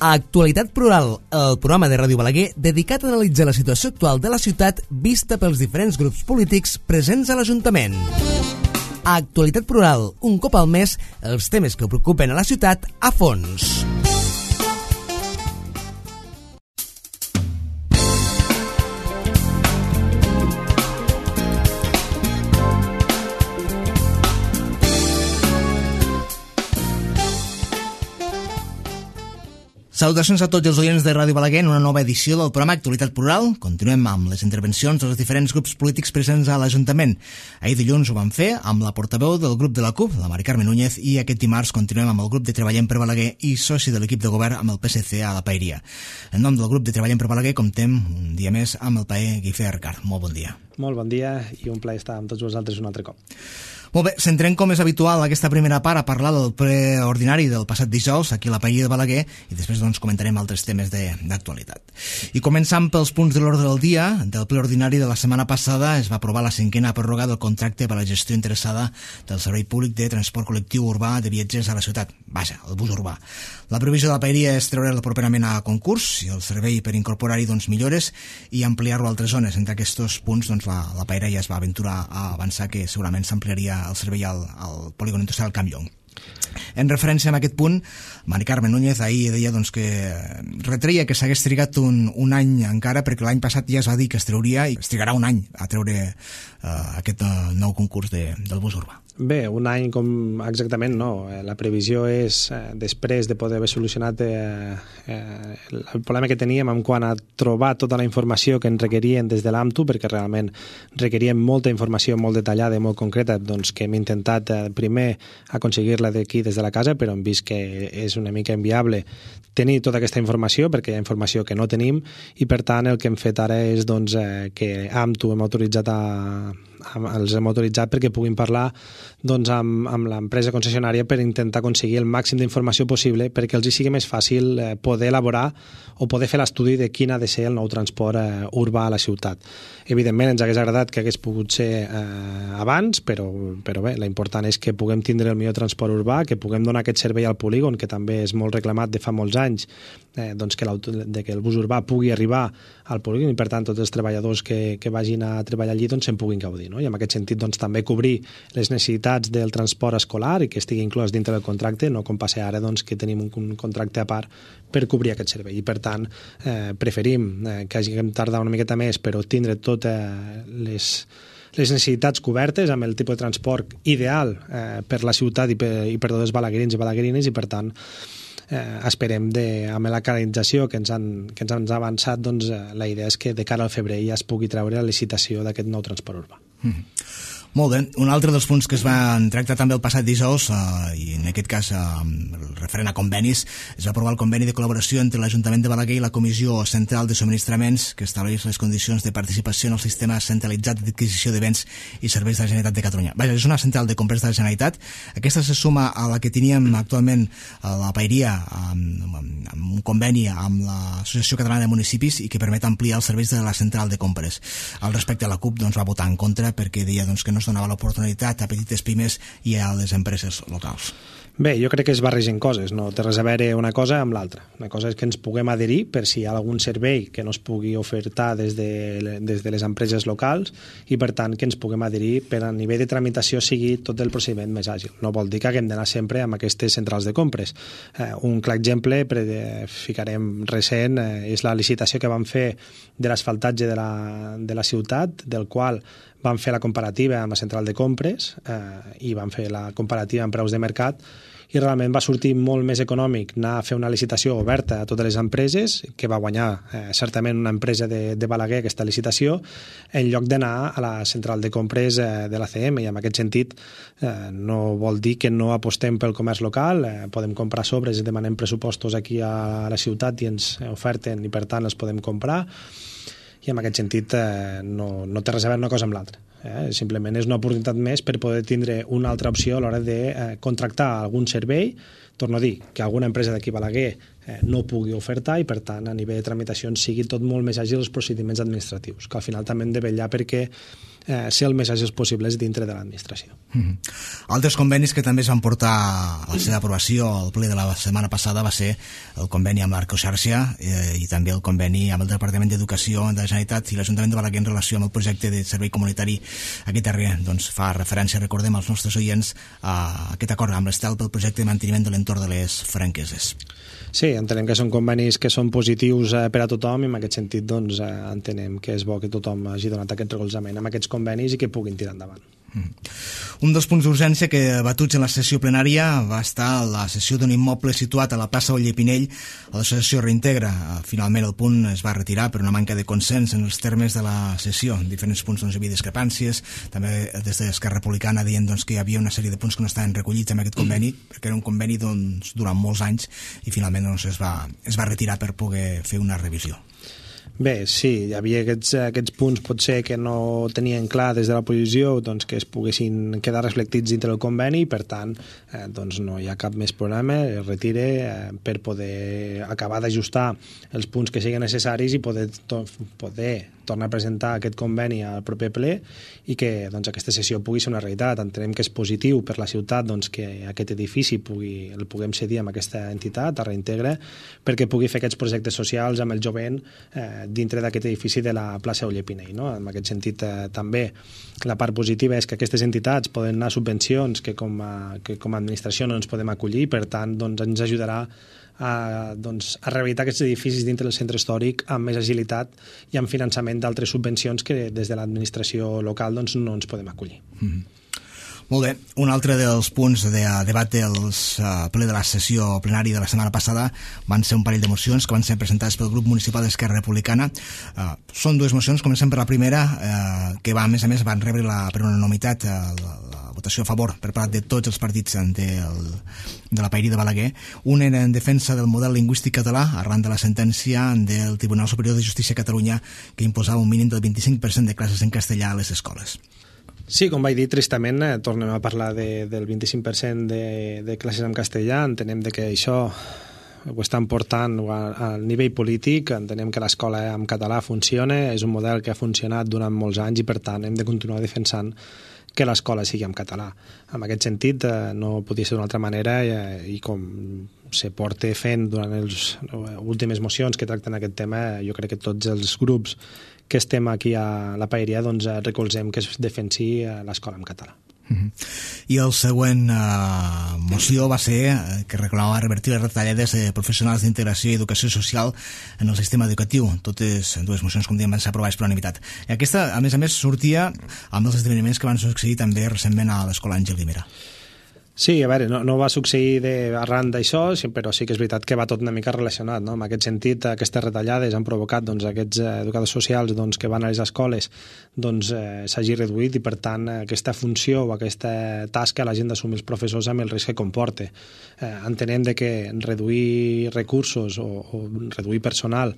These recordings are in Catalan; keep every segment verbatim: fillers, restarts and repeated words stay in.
Actualitat Plural, el programa de Ràdio Balaguer dedicat a analitzar la situació actual de la ciutat vista pels diferents grups polítics presents a l'Ajuntament. Actualitat Plural, un cop al mes, els temes que preocupen a la ciutat a fons. Salutacions a tots els oients de Ràdio Balaguer en una nova edició del programa Actualitat Plural. Continuem amb les intervencions dels diferents grups polítics presents a l'Ajuntament. Ahir dilluns ho vam fer amb la portaveu del grup de la CUP, la Mari Carme Núñez, i aquest dimarts continuem amb el grup de Treballem per Balaguer i soci de l'equip de govern amb el P S C a la Paeria. En nom del grup de Treballem per Balaguer comptem un dia més amb el paer Guifré Arcart. Molt bon dia. Molt bon dia i un plaer estar amb tots vosaltres un altre cop. Molt bé, centrem com és habitual aquesta primera part a parlar del ple ordinari del passat dijous aquí a la Paeria de Balaguer i després doncs comentarem altres temes d'actualitat. I començant pels punts de l'ordre del dia, del ple ordinari de la setmana passada es va aprovar la cinquena pròrroga del contracte per a la gestió interessada del servei públic de transport col·lectiu urbà de viatgers a la ciutat. Vaja, el bus urbà. La previsió de la Paeria és treure'l properament a concurs i el servei per incorporar-hi doncs, millores i ampliar-lo a altres zones. Entre aquests punts doncs, la, la Paeria ja es va aventurar a avançar que segurament s'ampliaria el servei al, al polígon industrial Campllong. En referència a aquest punt, Mari Carme Núñez ahir deia doncs, que retreia que s'hagués trigat un, un any encara perquè l'any passat ja es va dir que es trauria i es trigarà un any a treure uh, aquest uh, nou concurs de, del bus urbà. Bé, un any com exactament no. La previsió és, eh, després de poder haver solucionat eh, eh, el problema que teníem en quant a trobar tota la informació que ens requerien des de l'AMTU, perquè realment requerien molta informació molt detallada i molt concreta, doncs que hem intentat eh, primer aconseguir-la d'aquí des de la casa, però hem vist que és una mica inviable tenir tota aquesta informació, perquè hi ha informació que no tenim, i per tant el que hem fet ara és doncs, eh, que AMTU hem autoritzat a els hem autoritzat perquè puguin parlar doncs, amb, amb l'empresa concessionària per intentar aconseguir el màxim d'informació possible perquè els hi sigui més fàcil eh, poder elaborar o poder fer l'estudi de quin ha de ser el nou transport eh, urbà a la ciutat. Evidentment ens hagués agradat que hagués pogut ser eh, abans, però, però bé, l'important és que puguem tindre el millor transport urbà, que puguem donar aquest servei al polígon, que també és molt reclamat de fa molts anys, eh, doncs que, de que el bus urbà pugui arribar al polígon i per tant tots els treballadors que, que vagin a treballar allí doncs, se'n puguin gaudir. No? I en aquest sentit doncs, també cobrir les necessitats del transport escolar i que estigui inclòs dintre del contracte, no com passa ara doncs, que tenim un, un contracte a part per cobrir aquest servei. I per tant eh, preferim eh, que hàgim tardar una miqueta més però tindre totes les, les necessitats cobertes amb el tipus de transport ideal eh, per la ciutat i per, i per tots els balaguerins i balaguerines i per tant Eh, esperem de, amb la canalització que ens han, que ens han avançat doncs, eh, la idea és que de cara al febrer ja es pugui treure la licitació d'aquest nou transport urbà. Mm. Molt bé. Un altre dels punts que es van tractar també el passat dijous, eh, i en aquest cas eh, referent a convenis, es va aprovar el conveni de col·laboració entre l'Ajuntament de Balaguer i la Comissió Central de Subministraments que estableix les condicions de participació en el sistema centralitzat d'adquisició de béns i serveis de la Generalitat de Catalunya. Vaja, és una central de compres de la Generalitat. Aquesta se suma a la que teníem actualment a la Paeria amb, amb, amb un conveni amb l'Associació Catalana de Municipis i que permet ampliar els serveis de la central de compres. Al respecte, la CUP doncs, va votar en contra perquè deia doncs, que no es donava l'oportunitat a petites pimes i a les empreses locals. Bé, jo crec que es barregen coses, no té res a veure una cosa amb l'altra. Una cosa és que ens puguem adherir per si hi ha algun servei que no es pugui ofertar des de, des de les empreses locals i per tant que ens puguem adherir per a nivell de tramitació sigui tot el procediment més àgil. No vol dir que haguem d'anar sempre amb aquestes centrals de compres. Eh, un clar exemple, pre, ficarem recent, eh, és la licitació que vam fer de l'asfaltatge de, la, de la ciutat, del qual vam fer la comparativa amb la central de compres eh, i vam fer la comparativa amb preus de mercat i realment va sortir molt més econòmic anar a fer una licitació oberta a totes les empreses, que va guanyar eh, certament una empresa de, de Balaguer aquesta licitació, en lloc d'anar a la central de compres eh, de l'A C M, i en aquest sentit eh, no vol dir que no apostem pel comerç local, eh, podem comprar sobres, demanem pressupostos aquí a la ciutat i ens oferten i per tant els podem comprar, i en aquest sentit eh, no, no té res a veure una cosa amb l'altra. Eh? Simplement és una oportunitat més per poder tindre una altra opció a l'hora de eh, contractar algun servei torno a dir, que alguna empresa d'aquí Balaguer eh, no pugui ofertar i, per tant, a nivell de tramitacions sigui tot molt més àgil els procediments administratius, que al final també hem de vetllar perquè eh, ser el més àgils possibles dintre de l'administració. Mm-hmm. Altres convenis que també es van portar a la seva aprovació al ple de la setmana passada va ser el conveni amb l'Arcoxarxa eh, i també el conveni amb el Departament d'Educació de la Generalitat i l'Ajuntament de Balaguer en relació amb el projecte de servei comunitari. Aquest darrer doncs, fa referència, recordem als nostres oients, a aquest acord amb l'Estel pel projecte de manteniment de l'entorn de les franqueses. Sí, entenem que són convenis que són positius eh, per a tothom i en aquest sentit doncs, eh, entenem que és bo que tothom hagi donat aquest recolzament amb aquests convenis i que puguin tirar endavant. Mm. Un dels punts d'urgència que batuts en la sessió plenària va estar la cessió d'un immoble situat a la plaça Oller Pinell a l'associació Reintegra. Finalment el punt es va retirar per una manca de consens en els termes de la sessió. En diferents punts doncs, hi havia discrepàncies, també des d'Esquerra Republicana deien doncs, que hi havia una sèrie de punts que no estaven recollits en aquest conveni, perquè era un conveni doncs, durant molts anys i finalment doncs, es, va, es va retirar per poder fer una revisió. Bé, sí, hi havia aquests, aquests punts potser que no tenien clar des de la posició doncs, que es poguessin quedar reflectits dintre del conveni i per tant eh, doncs no hi ha cap més problema, es retire eh, per poder acabar d'ajustar els punts que siguin necessaris i poder, to poder tornar a presentar aquest conveni al proper ple i que doncs, aquesta sessió pugui ser una realitat. Entenem que és positiu per la ciutat doncs, que aquest edifici pugui, el puguem cedir amb aquesta entitat, a Reintegra, perquè pugui fer aquests projectes socials amb el jovent eh, dintre d'aquest edifici de la plaça Oller Pinell. No? En aquest sentit, eh, també la part positiva és que aquestes entitats poden anar a subvencions que com a, que com a administració no ens podem acollir, per tant doncs, ens ajudarà a, doncs, a rehabilitar aquests edificis dintre del centre històric amb més agilitat i amb finançament d'altres subvencions que des de l'administració local doncs, no ens podem acollir. Mm-hmm. Molt bé, un altre dels punts de debat dels uh, ple de la sessió plenària de la setmana passada van ser un parell de mocions que van ser presentades pel grup municipal d'Esquerra Republicana. Uh, són dues mocions, comencem per la primera, uh, que va, a més a més van rebre la, per unanimitat uh, la, la votació a favor per part de tots els partits de, de la Paeria de Balaguer. Una era en defensa del model lingüístic català arran de la sentència del Tribunal Superior de Justícia de Catalunya que imposava un mínim del vint-i-cinc per cent de classes en castellà a les escoles. Sí, com vaig dir, tristament eh, tornem a parlar de, del vint-i-cinc per cent de, de classes en castellà. Entenem de que això ho estan portant al nivell polític, entenem que l'escola en català funciona, és un model que ha funcionat durant molts anys i per tant hem de continuar defensant que l'escola sigui en català. En aquest sentit, eh, no podia ser d'una altra manera eh, i com se porta fent durant les últimes mocions que tracten aquest tema, jo crec que tots els grups que estem aquí a la Paeria doncs, recolzem que es defensi l'escola en català. Uh-huh. I el següent uh, moció va ser uh, que reclamava revertir les retallades de professionals d'integració i educació social en el sistema educatiu. Totes dues mocions, com diem, van ser aprovades per unanimitat. I aquesta, a més a més, sortia amb els esdeveniments que van succeir també recentment a l'escola Àngel Guimerà. Sí, a veure, no, no va succeir de, arran d'això, però sí que és veritat que va tot una mica relacionat. No? En aquest sentit, aquestes retallades han provocat doncs, aquests educadors socials doncs, que van a les escoles doncs, eh, s'hagi reduït i, per tant, aquesta funció o aquesta tasca la gent d'assumir els professors amb el risc que comporta. Eh, entenem de que reduir recursos o, o reduir personal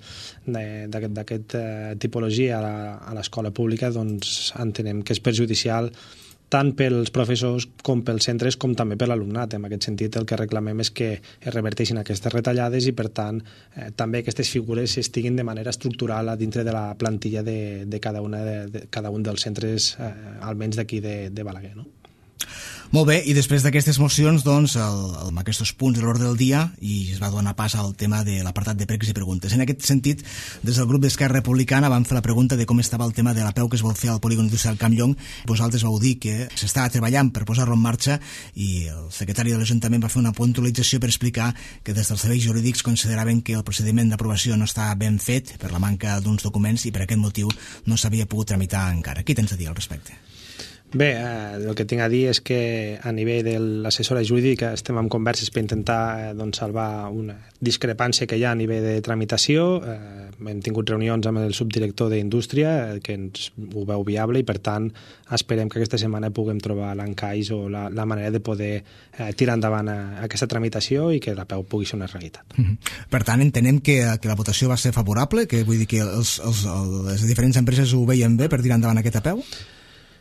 d'aquesta tipologia a l'escola pública doncs, entenem que és perjudicial tant pels professors com pels centres com també per l'alumnat. En aquest sentit, el que reclamem és que es reverteixin aquestes retallades i, per tant, eh, també aquestes figures estiguin de manera estructural a dintre de la plantilla de, de, cada, una de, de cada un dels centres, eh, almenys d'aquí de, de Balaguer, no? Molt bé, i després d'aquestes mocions, doncs, el, el, amb aquests punts de l'ordre del dia, i es va donar pas al tema de l'apartat de pregs i preguntes. En aquest sentit, des del grup d'Esquerra Republicana vam fer la pregunta de com estava el tema de la P E U que es vol fer al polígon industrial Camp Llong. Vosaltres vau dir que s'estava treballant per posar-lo en marxa i el secretari de l'Ajuntament va fer una puntualització per explicar que des dels serveis jurídics consideraven que el procediment d'aprovació no estava ben fet per la manca d'uns documents i per aquest motiu no s'havia pogut tramitar encara. Què tens a dir al respecte? Bé, eh, el que tinc a dir és que a nivell de l'assessora jurídica estem en converses per intentar eh, doncs, salvar una discrepància que hi ha a nivell de tramitació. Eh, hem tingut reunions amb el subdirector d'Indústria eh, que ens ho veu viable i, per tant, esperem que aquesta setmana puguem trobar l'encaix o la, la manera de poder eh, tirar endavant a, a aquesta tramitació i que la P E U pugui ser una realitat. Mm-hmm. Per tant, entenem que, que la votació va ser favorable, que vull dir que els, els, les diferents empreses ho veien bé per tirar endavant aquesta P E U?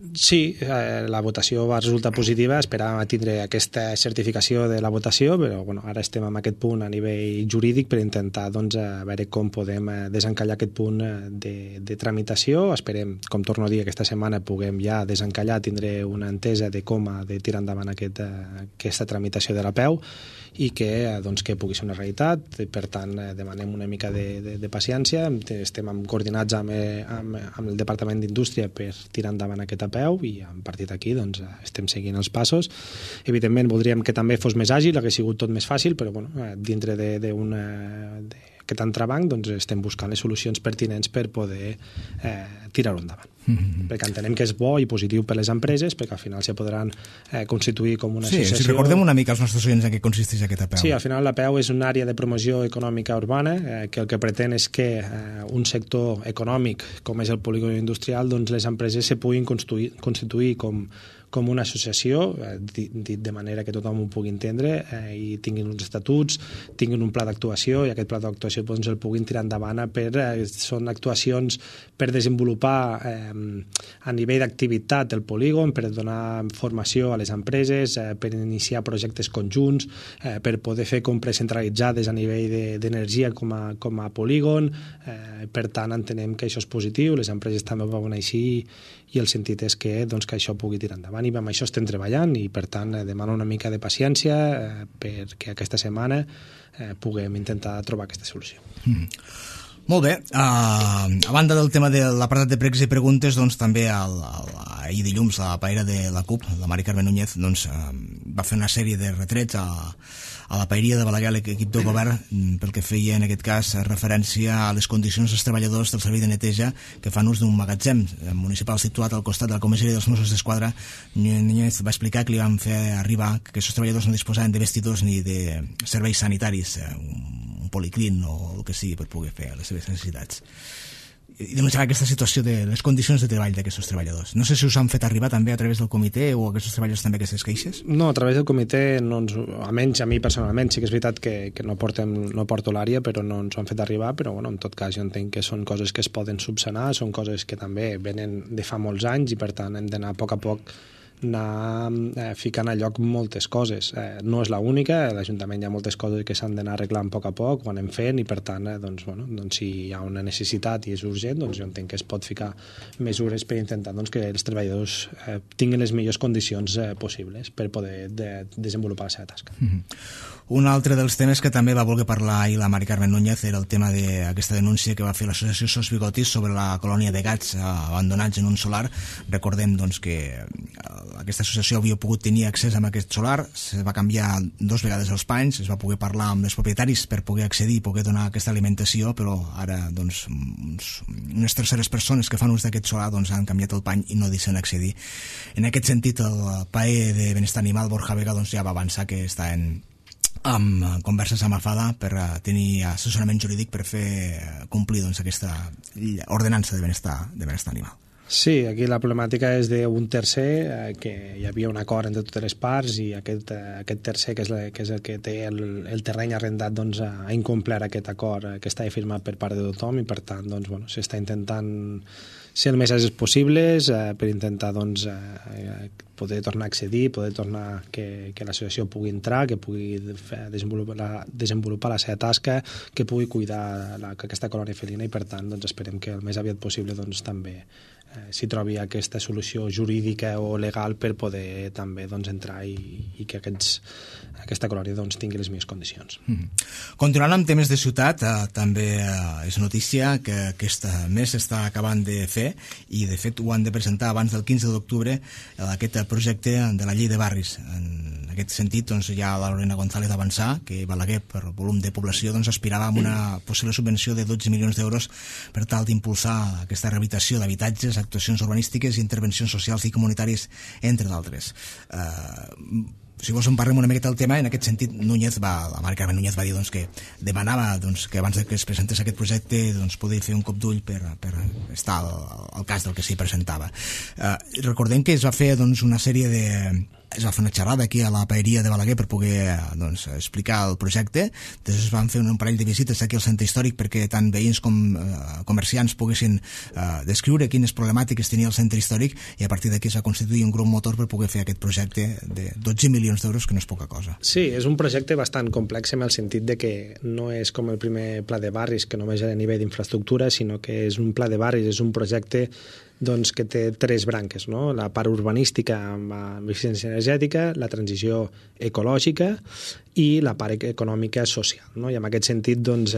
Sí, eh, la votació va resultar positiva, esperàvem tindre aquesta certificació de la votació, però bueno, ara estem en aquest punt a nivell jurídic per intentar doncs, a veure com podem desencallar aquest punt de, de tramitació. Esperem, com torno a dir, aquesta setmana puguem ja desencallar, tindré una entesa de com ha de tirar endavant aquest, aquesta tramitació de la P E U i que, doncs, que pugui ser una realitat. Per tant, demanem una mica de, de, de paciència. Estem coordinats amb, amb, amb el Departament d'Indústria per tirar endavant aquesta P E U i a partir d'aquí doncs, estem seguint els passos. Evidentment, voldríem que també fos més àgil, hagués sigut tot més fàcil, però bueno, dintre d'un aquest entrebanc doncs, estem buscant les solucions pertinents per poder eh, tirar-ho endavant. Mm-hmm. Perquè entenem que és bo i positiu per les empreses, perquè al final se podran eh, constituir com una sí, associació... Sí, si recordem una mica als nostres oients en què consisteix aquesta P E U. Sí, al final la P E U és una àrea de promoció econòmica urbana eh, que el que pretén és que eh, un sector econòmic com és el polígon industrial, doncs les empreses se puguin constituir, constituir com com una associació, eh, dit de manera que tothom ho pugui entendre, eh, i tinguin uns estatuts, tinguin un pla d'actuació, i aquest pla d'actuació doncs, el puguin tirar endavant per... Eh, són actuacions per desenvolupar eh, a nivell d'activitat el polígon, per donar formació a les empreses, eh, per iniciar projectes conjunts, eh, per poder fer compres centralitzades a nivell d'energia de, com, a, com a polígon. Eh, per tant, entenem que això és positiu, les empreses també ho veuen així, i el sentit és que, doncs, que això pugui tirar endavant, i amb això estem treballant, i per tant demano una mica de paciència eh, perquè aquesta setmana eh, puguem intentar trobar aquesta solució. Mm. Molt bé, uh, a banda del tema de l'apartat de pregs i preguntes, doncs també el, el, ahir dilluns la paella de la CUP, la Mari Carmen Núñez, doncs, uh, va fer una sèrie de retrets a, a la paeria de Balaguer, l'equip de govern, pel que feia en aquest cas referència a les condicions dels treballadors del servei de neteja que fan ús d'un magatzem municipal situat al costat de la comissaria dels Mossos d'Esquadra. Núñez va explicar que li van fer arribar que aquests treballadors no disposaven de vestidors ni de serveis sanitaris, un policlin o el que sigui per poder fer les seves necessitats. I denunciar aquesta situació de les condicions de treball d'aquests treballadors. No sé si us han fet arribar també a través del comitè o aquests treballadors també aquestes queixes? No, a través del comitè, no ens, almenys a mi personalment, sí que és veritat que, que no, portem, no porto l'àrea, però no ens ho han fet arribar, però bueno, en tot cas jo entenc que són coses que es poden subsanar, són coses que també venen de fa molts anys i per tant hem d'anar a poc a poc anar eh, ficant a lloc moltes coses. Eh, no és l'única, a l'Ajuntament hi ha moltes coses que s'han d'anar arreglant a poc a poc, ho anem fent, i per tant, eh, doncs, bueno, doncs, si hi ha una necessitat i és urgent, doncs jo entenc que es pot ficar mesures per intentar doncs, que els treballadors eh, tinguin les millors condicions eh, possibles per poder de, desenvolupar la seva tasca. Mm-hmm. Un altre dels temes que també va voler parlar ahir la Mari Carmen Núñez era el tema d'aquesta denúncia que va fer l'associació Sos Bigotis sobre la colònia de gats abandonats en un solar. Recordem doncs, que aquesta associació havia pogut tenir accés a aquest solar, se va canviar dos vegades els panys, es va poder parlar amb els propietaris per poder accedir i poder donar aquesta alimentació, però ara doncs, uns, unes terceres persones que fan ús d'aquest solar doncs, han canviat el pany i no deixen accedir. En aquest sentit, el P A E de Benestar Animal, Borja Vega, doncs, ja va avançar que està en amb converses amb AFADA per tenir assessorament jurídic per fer complir doncs, aquesta ordenança de benestar, de benestar animal. Sí, aquí la problemàtica és d'un tercer, eh, que hi havia un acord entre totes les parts i aquest, eh, aquest tercer, que és, la, que és el que té el, el terreny arrendat, doncs, ha incomplert aquest acord eh, que estava firmat per part de tothom, i per tant doncs, bueno, s'està intentant ser el més àgils possibles eh, per intentar doncs, eh, poder tornar a accedir, poder tornar que, que l'associació pugui entrar, que pugui fer, desenvolupar, la, desenvolupar la seva tasca, que pugui cuidar la, aquesta colònia felina, i per tant doncs, esperem que el més aviat possible doncs, també eh, s'hi trobi aquesta solució jurídica o legal per poder també doncs, entrar i, i que aquests, aquesta colònia doncs, tingui les millors condicions. Mm-hmm. Continuant amb temes de ciutat, eh, també eh, és notícia que aquest mes s'està acabant de fer, i de fet ho han de presentar abans del quinze d'octubre, eh, aquest projecte de la llei de barris. En aquest sentit, doncs, ja la Lorena González avançar que Balaguer, per volum de població, doncs, aspirava a una possible subvenció de dotze milions d'euros per tal d'impulsar aquesta rehabilitació d'habitatges, actuacions urbanístiques i intervencions socials i comunitàries, entre d'altres. Eh, si vols en parlem una miqueta del tema, en aquest sentit Núñez va, la Mari Carmen Núñez va dir doncs, que demanava doncs, que abans que es presentés aquest projecte doncs, poder fer un cop d'ull per, per estar al, al cas del que s'hi presentava. Eh, recordem que es va fer doncs, una sèrie de... es va fer una xerrada aquí a la paeria de Balaguer per poder doncs, explicar el projecte. Després es van fer un parell de visites aquí al centre històric perquè tant veïns com eh, comerciants poguessin eh, descriure quines problemàtiques tenia el centre històric, i a partir d'aquí es va constituir un grup motor per poder fer aquest projecte de dotze milions d'euros, que no és poca cosa. Sí, és un projecte bastant complex en el sentit de que no és com el primer pla de barris, que només era a nivell d'infraestructura, sinó que és un pla de barris, és un projecte doncs, que té tres branques, no? La part urbanística amb eficiència energètica, la transició ecològica i la part econòmica social, no? I en aquest sentit doncs,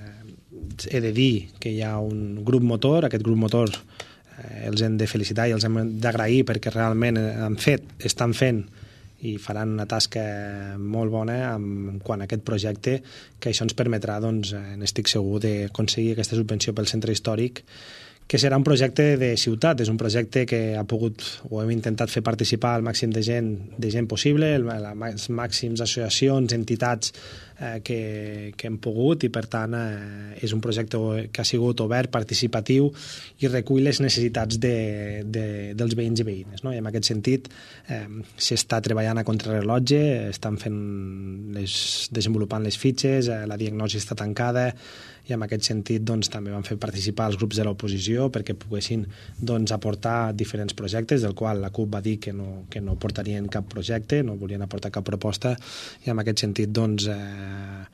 eh, he de dir que hi ha un grup motor. Aquest grup motor eh, els hem de felicitar i els hem d'agrair perquè realment han fet, estan fent i faran una tasca molt bona en quant a aquest projecte, que això ens permetrà, doncs, n'estic segur, d'aconseguir aquesta subvenció pel centre històric, que serà un projecte de ciutat. És un projecte que ha pogut, o hem intentat fer participar el màxim de gent, de gent possible, les màxims associacions, entitats eh, que, que hem pogut, i per tant eh, és un projecte que ha sigut obert, participatiu, i recull les necessitats de, de, dels veïns i veïnes, no? I en aquest sentit eh, s'està treballant a contrarrellotge, estan fent les, desenvolupant les fitxes, eh, la diagnosi està tancada, i en aquest sentit doncs, també van fer participar els grups de l'oposició perquè poguessin doncs, aportar diferents projectes, del qual la CUP va dir que no, que no portarien cap projecte, no volien aportar cap proposta, i en aquest sentit doncs, eh,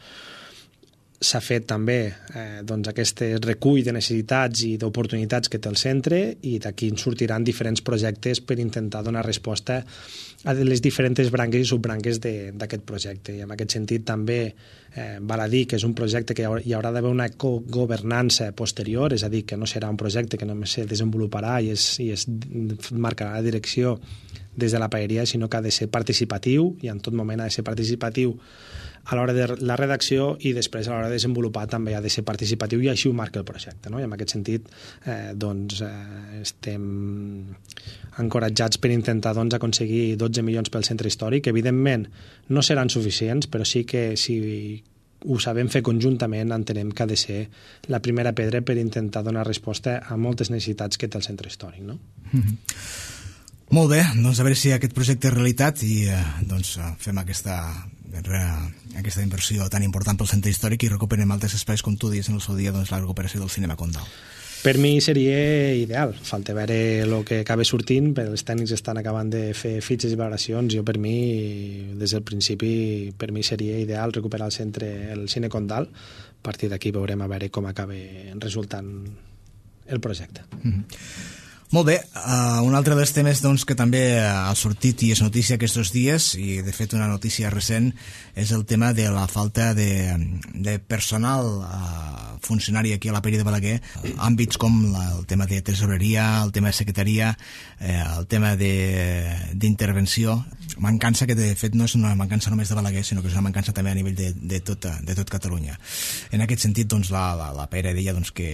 s'ha fet també eh, doncs, aquest recull de necessitats i d'oportunitats que té el centre, i d'aquí en sortiran diferents projectes per intentar donar resposta a les diferents branques i subbranques d'aquest projecte. I en aquest sentit també eh, val a dir que és un projecte que hi haurà d'haver una governança posterior, és a dir, que no serà un projecte que només se desenvoluparà i es, i es marcarà la direcció des de la paeria, sinó que ha de ser participatiu, i en tot moment ha de ser participatiu a l'hora de la redacció, i després a l'hora de desenvolupar també ha de ser participatiu, i així ho marca el projecte, no? I en aquest sentit eh, doncs, eh, estem encoratjats per intentar doncs, aconseguir dotze milions pel centre històric. Evidentment no seran suficients, però sí que si ho sabem fer conjuntament entenem que ha de ser la primera pedra per intentar donar resposta a moltes necessitats que té el centre històric, no? Mm-hmm. Molt bé, doncs a veure si aquest projecte és realitat i eh, doncs fem aquesta, aquesta inversió tan important pel centre històric i recuperem altres espais, com tu dius en el seu dia, doncs la recuperació del cinema Condal. Per mi seria ideal, falta veure el que acaba sortint, però els tècnics estan acabant de fer fitxes i valoracions. Jo per mi, des del principi, per mi seria ideal recuperar el centre, el cine Condal. A partir d'aquí veurem a veure com acaba resultant el projecte. Mm-hmm. Molt bé, uh, un altre dels temes doncs, que també ha sortit i és notícia aquests dies, i de fet una notícia recent, és el tema de la falta de, de personal uh, funcionari aquí a la Paeria de Balaguer, àmbits com la, el tema de tresoreria, el tema de secretaria, eh, el tema d'intervenció, mancança que de fet no és una mancança només de Balaguer, sinó que és una mancança també a nivell de, de, tot, de tot Catalunya. En aquest sentit, doncs, la, la, la Paeria deia doncs, que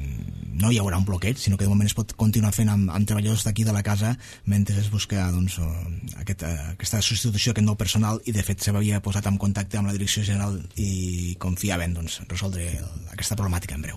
no hi haurà un bloqueig, sinó que de moment es pot continuar fent amb, amb treballadors d'aquí de la casa mentre es busca doncs, aquest, aquesta substitució, aquest nou personal, i de fet s'havia posat en contacte amb la direcció general i confiaven doncs, resoldre aquesta problemàtica en breu.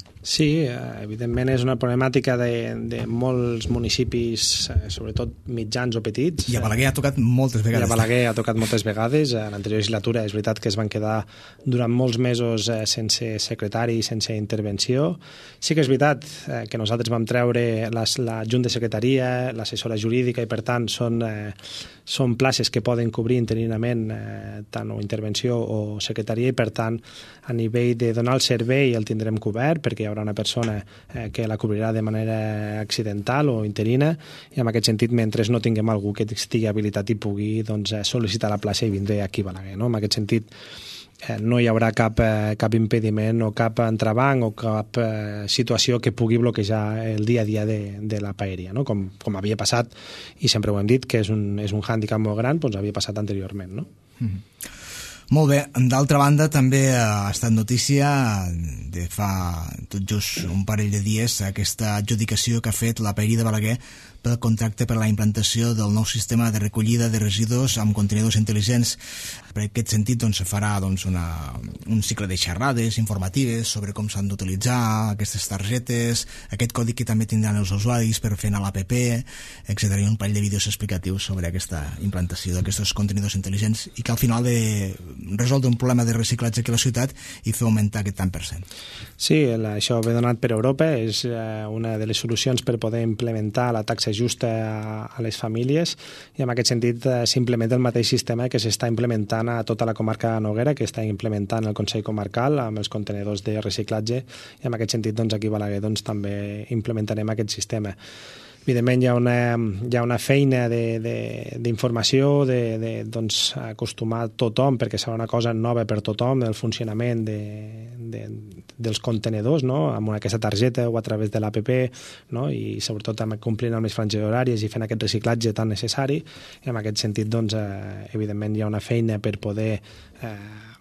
Sí, evidentment és una problemàtica de, de molts municipis, sobretot mitjans o petits. I a Balaguer ha tocat moltes vegades. I a Balaguer ha tocat moltes vegades. En l'anterior legislatura és veritat que es van quedar durant molts mesos sense secretari i sense intervenció. Sí que és veritat que nosaltres vam treure les, la Junta de Secretaria, l'assessora jurídica, i per tant són, eh, són places que poden cobrir interinament eh, tant o intervenció o secretaria, i per tant a nivell de donar el servei el tindrem cobert, perquè hi haurà una persona eh, que la cobrirà de manera accidental o interina, i en aquest sentit, mentre no tinguem algú que estigui habilitat i pugui doncs, sol·licitar la plaça i vindre aquí a Balaguer, no? En aquest sentit, eh, no hi haurà cap, eh, cap impediment o cap entrebanc o cap eh, situació que pugui bloquejar el dia a dia de, de la paeria, no? Com, com havia passat, i sempre ho hem dit, que és un, és un hàndicap molt gran, doncs havia passat anteriorment, no? Mm-hmm. Molt bé, d'altra banda també ha estat notícia de fa tot just un parell de dies aquesta adjudicació que ha fet la Paeria de Balaguer pel contracte per la implantació del nou sistema de recollida de residus amb contenidors intel·ligents. Per aquest sentit doncs, se farà doncs, una, un cicle de xerrades informatives sobre com s'han d'utilitzar aquestes targetes, aquest codi que també tindran els usuaris per fer anar l'app, etcètera. I un parell de vídeos explicatius sobre aquesta implantació d'aquests contenidors intel·ligents i que al final de resoldre un problema de reciclatge aquí a la ciutat i fer augmentar aquest tant per cent. Sí, això ve donat per Europa, és una de les solucions per poder implementar la taxa justa a les famílies i en aquest sentit s'implementa el mateix sistema que s'està implementant a tota la comarca de Noguera, que està implementant el Consell Comarcal amb els contenidors de reciclatge i en aquest sentit doncs, aquí a Balaguer doncs, també implementarem aquest sistema. Evidentment hi ha una, hi ha una feina d'informació, de, de, de, doncs, acostumar tothom, perquè serà una cosa nova per tothom, el funcionament de, de, dels contenedors, no? Amb aquesta targeta o a través de l'app, no? I sobretot amb, complint amb les franges horàries i fent aquest reciclatge tan necessari. I en aquest sentit, doncs, eh, evidentment, hi ha una feina per poder... Eh,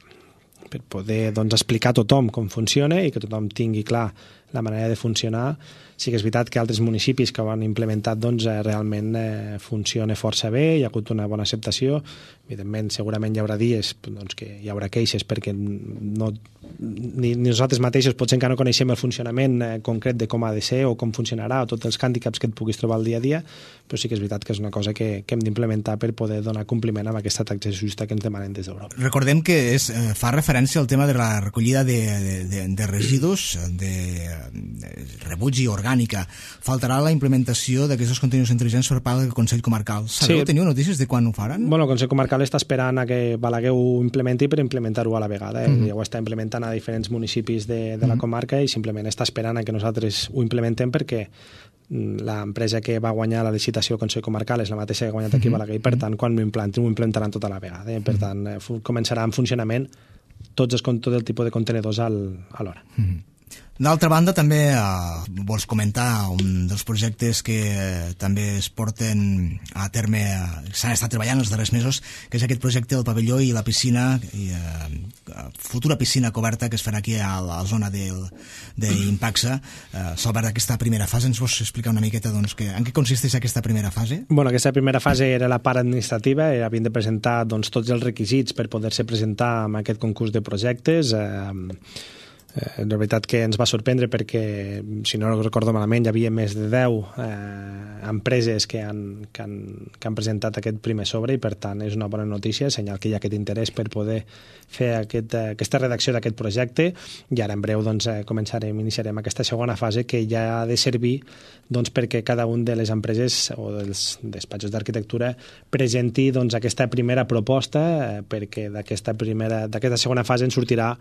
per poder doncs, explicar a tothom com funciona i que tothom tingui clar la manera de funcionar. Sí que és veritat que altres municipis que ho han implementat doncs, eh, realment eh, funciona força bé, hi ha hagut una bona acceptació. Evidentment, segurament hi haurà dies doncs, que hi haurà queixes perquè no, ni, ni nosaltres mateixos potser encara no coneixem el funcionament eh, concret de com ha de ser o com funcionarà o tots els hàndicaps que et puguis trobar al dia a dia, però sí que és veritat que és una cosa que, que hem d'implementar per poder donar compliment amb aquesta taxa justa que ens demanen des d'Europa. Recordem que és, eh, fa referència al tema de la recollida de, de, de, de residus, de, de rebuig i orgànica. Faltarà la implementació d'aquests contenidors intel·ligents per part del Consell Comarcal. Sabeu, sí. Teniu notícies de quan ho faran? Bueno, el Consell Comarcal està esperant a que Balaguer ho implementi per implementar-ho a la vegada. Eh? Mm-hmm. Ja ho està implementant a diferents municipis de, de la mm-hmm. comarca i simplement està esperant a que nosaltres ho implementem perquè l'empresa que va guanyar la licitació al Consell Comarcal és la mateixa que ha guanyat aquí a Balaguer i per tant quan ho implantin ho implantaran tota la vegada. Eh? Per tant, eh, començarà en funcionament tots els, tot el tipus de contenidors al, alhora. Mm-hmm. D'altra banda, també eh, vols comentar un dels projectes que eh, també es porten a terme, eh, s'han estat treballant els darrers mesos, que és aquest projecte del pavelló i la piscina, i, eh, futura piscina coberta que es farà aquí a la zona d'Impaxa. Eh, Salvart, aquesta primera fase, ens vols explicar una miqueta doncs, que, en què consisteix aquesta primera fase? Bueno, aquesta primera fase era la part administrativa, eh, havien de presentar doncs, tots els requisits per poder-se presentar en aquest concurs de projectes. Eh, Eh, la veritat que ens va sorprendre perquè, si no recordo malament, hi havia més de deu eh, empreses que han, que, han, que han presentat aquest primer sobre i per tant és una bona notícia, senyal que hi ha aquest interès per poder fer aquest, eh, aquesta redacció d'aquest projecte i ara en breu doncs, eh, començarem, iniciarem aquesta segona fase que ja ha de servir doncs, perquè cada un de les empreses o dels despatxos d'arquitectura presenti doncs, aquesta primera proposta eh, perquè d'aquesta primera, d'aquesta segona fase en sortirà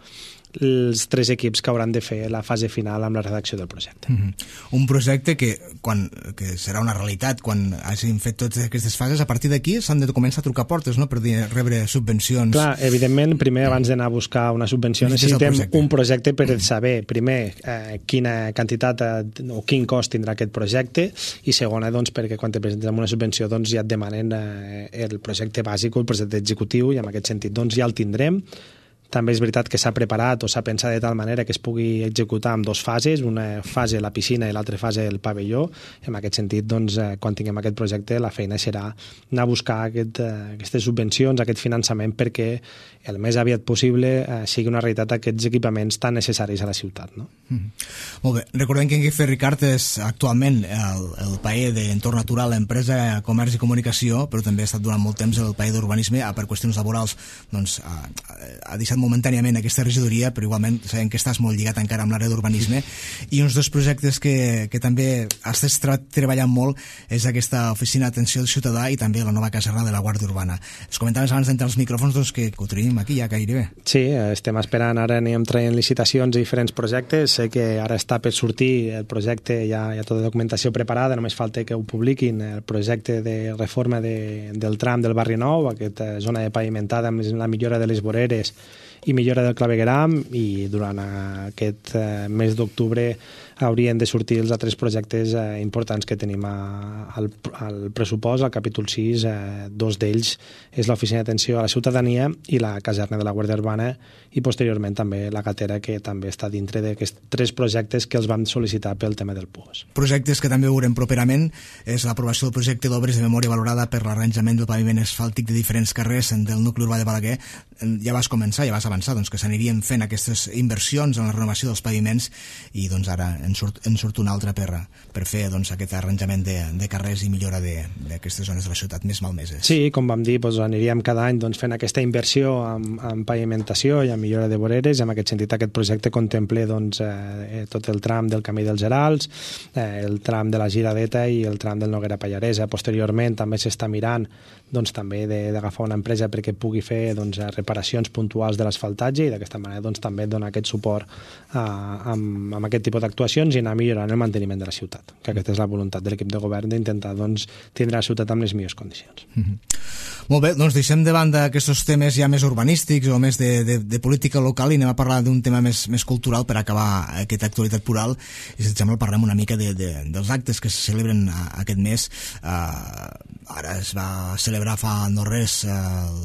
els tres equips que hauran de fer la fase final amb la redacció del projecte. Mm-hmm. Un projecte que, quan, que serà una realitat quan hagin fet totes aquestes fases, a partir d'aquí s'han de començar a trucar portes, no?, per rebre subvencions. Clar, evidentment, primer abans d'anar a buscar una subvenció necessitem projecte. un projecte per saber, primer, eh, quina quantitat eh, o quin cost tindrà aquest projecte i segona, doncs, perquè quan te presentes amb una subvenció doncs, ja et demanen eh, el projecte bàsic o el projecte executiu i en aquest sentit doncs, ja el tindrem. També és veritat que s'ha preparat o s'ha pensat de tal manera que es pugui executar en dues fases, una fase la piscina i l'altra fase el pavelló. En aquest sentit, doncs, quan tinguem aquest projecte, la feina serà anar a buscar aquest, aquestes subvencions, aquest finançament, perquè el més aviat possible eh, sigui una realitat aquests equipaments tan necessaris a la ciutat. No? Mm-hmm. Molt bé. Recordem que en Guifé Ricard és actualment el, el paer d'entorn natural, empresa, comerç i comunicació, però també ha estat durant molt temps el paer d'urbanisme, per qüestions laborals, doncs, ha, ha deixat momentàniament aquesta regidoria, però igualment sabem que estàs molt lligat encara amb l'àrea d'urbanisme i uns dos projectes que, que també estàs tra treballant molt és aquesta oficina d'atenció al ciutadà i també la nova caserna de la Guàrdia Urbana. Es comentaves abans d'entrar als micròfons doncs, que, que ho tenim aquí ja gairebé. Sí, estem esperant, ara anem traient licitacions i diferents projectes, sé que ara està per sortir el projecte, ja hi ha tota la documentació preparada, només falta que ho publiquin, el projecte de reforma de, del tram del Barri Nou, aquesta zona de pavimentada amb la millora de les voreres i millora del clavegueram, i durant aquest eh, mes d'octubre haurien de sortir els altres projectes eh, importants que tenim a, al, al pressupost, al capítol sis. Eh, dos d'ells és l'Oficina d'Atenció a la Ciutadania i la caserna de la Guàrdia Urbana, i posteriorment també la Gatera, que també està dintre d'aquests tres projectes que els vam sol·licitar pel tema del P U O S. Projectes que també veurem properament és l'aprovació del projecte d'obres de memòria valorada per l'arranjament del paviment asfàltic de diferents carrers del nucli urbà de Balaguer. Ja vas començar, ja vas avançar, doncs, que s'anirien fent aquestes inversions en la renovació dels paviments, i doncs ara en surt, en surt una altra per, per fer doncs, aquest arranjament de, de carrers i millora d'aquestes zones de la ciutat més malmeses. Sí, com vam dir, doncs, aniríem cada any doncs, fent aquesta inversió en, en pavimentació i en millora de voreres, i en aquest sentit aquest projecte contempla doncs, eh, tot el tram del Camí dels Gerals, eh, el tram de la Giradeta i el tram del Noguera Pallaresa. Posteriorment també s'està mirant doncs, també d'agafar una empresa perquè pugui fer doncs, reparacions puntuals de l'asfaltatge, i d'aquesta manera doncs, també donar aquest suport a, amb, amb aquest tipus d'actuacions i anar millorant el manteniment de la ciutat, que aquesta és la voluntat de l'equip de govern, d'intentar doncs, tindre la ciutat amb les millors condicions. Mm-hmm. Molt bé, doncs deixem de banda aquests temes ja més urbanístics o més de, de, de política local, i anem a parlar d'un tema més, més cultural per acabar aquesta actualitat plural, i si et sembla parlem una mica de, de, dels actes que se celebren aquest mes. Uh, ara es va celebrar fa no res uh,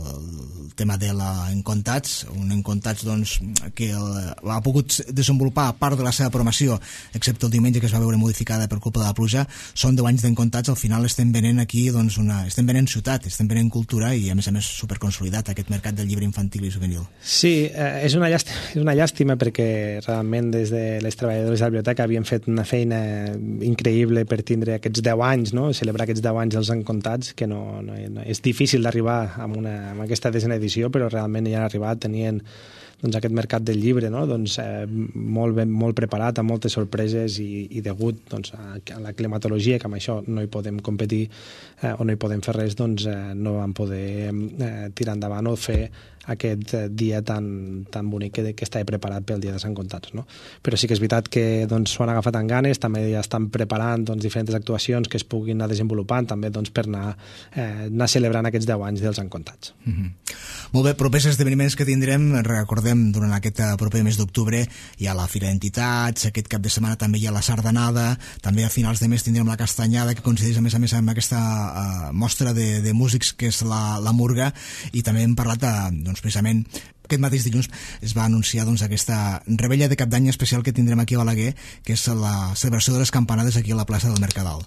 el tema de l'Encontats, un Encontats doncs, que el, ha pogut desenvolupar part de la seva programació, excepte el diumenge, que es va veure modificada per culpa de la pluja. Són deu anys d'Encontats, al final estem venent aquí doncs, una, estem venent ciutat, estem venent cultura, i a més a més superconsolidat aquest mercat del llibre infantil i juvenil. Sí, eh, és, una llàstima, és una llàstima perquè realment des de les treballadores de la biblioteca havien fet una feina increïble per tindre aquests deu anys, no? Celebrar aquests deu anys dels Encontats, que no, no, no és difícil d'arribar amb, una, amb aquesta desena edició, però realment ja han arribat, tenien doncs, aquest mercat del llibre no? doncs, eh, molt, ben, molt preparat, amb moltes sorpreses, i, i degut doncs, a, a la climatologia, que amb això no hi podem competir eh, o no hi podem fer res, doncs eh, no vam poder eh, tirar endavant o fer aquest dia tan, tan bonic que, que estava preparat pel dia de Sant Contats. No? Però sí que és veritat que doncs, s'ho han agafat amb ganes, també ja estan preparant doncs, diferents actuacions que es puguin anar desenvolupant també doncs, per anar, eh, anar celebrant aquests deu anys dels Sant Contats. Mm-hmm. Molt bé, propers esdeveniments que tindrem, recordem, durant aquest proper mes d'octubre hi ha la Fira d'Entitats, aquest cap de setmana també hi ha la Sardanada, també a finals de mes tindrem la Castanyada, que coincideix a més a més amb aquesta uh, mostra de, de músics que és la, la Murga, i també hem parlat de, doncs, precisament aquest mateix dilluns es va anunciar doncs, aquesta rebella de cap d'any especial que tindrem aquí a Balaguer, que és la celebració de les campanades aquí a la plaça del Mercadal.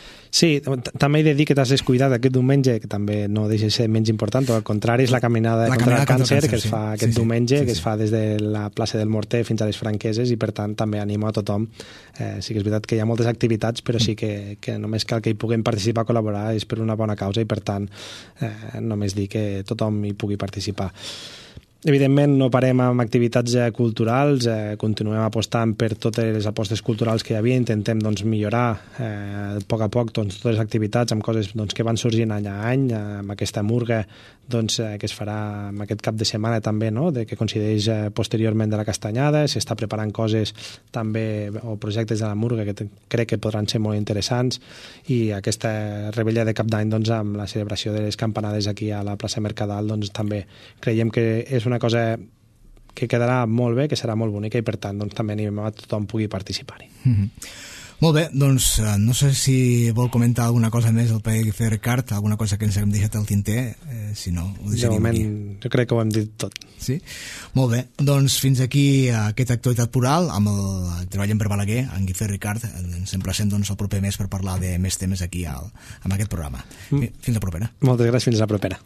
Sí, també he de dir que t'has descuidat aquest diumenge, que també no deixa de ser menys important, o al contrari és la caminada la contra el càncer, càncer que es fa sí. aquest sí, sí. diumenge, sí, sí. que es fa des de la plaça del Morter fins a les Franqueses, i per tant també animo a tothom. Eh, sí que és veritat que hi ha moltes activitats, però sí que, que només cal que hi puguem participar, col·laborar, és per una bona causa, i per tant eh, només dir que tothom hi pugui participar. Evidentment no parem amb activitats eh, culturals, eh, continuem apostant per totes les apostes culturals que hi havia, intentem doncs, millorar eh, a poc a poc doncs, totes les activitats amb coses doncs, que van sorgint any a any, eh, amb aquesta murga doncs, eh, que es farà amb aquest cap de setmana també, no? de, que coincideix eh, posteriorment de la Castanyada. S'està preparant coses també, o projectes de la murga que te, crec que podran ser molt interessants, i aquesta rebella de cap d'any doncs, amb la celebració de les campanades aquí a la plaça Mercadal doncs, també creiem que és una cosa que quedarà molt bé, que serà molt bonica, i per tant doncs, també animem a tothom pugui participar-hi. Mm-hmm. Molt bé, doncs no sé si vol comentar alguna cosa més el Pellicer Ricard, alguna cosa que ens hem deixat al tinter, eh, si no ho deixaríem de moment, aquí. Jo crec que ho hem dit tot. Sí? Molt bé, doncs fins aquí aquesta actualitat plural amb el Treballem per Balaguer, en Guifré Ricard. Ens emplacem doncs, el proper mes per parlar de més temes aquí al, amb aquest programa. Mm. Fins la propera. Moltes gràcies, fins la propera.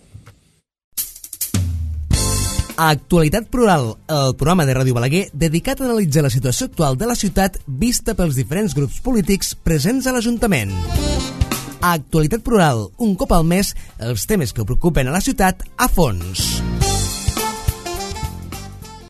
Actualitat Plural, el programa de Ràdio Balaguer dedicat a analitzar la situació actual de la ciutat vista pels diferents grups polítics presents a l'Ajuntament. Actualitat Plural, un cop al mes, els temes que preocupen a la ciutat a fons.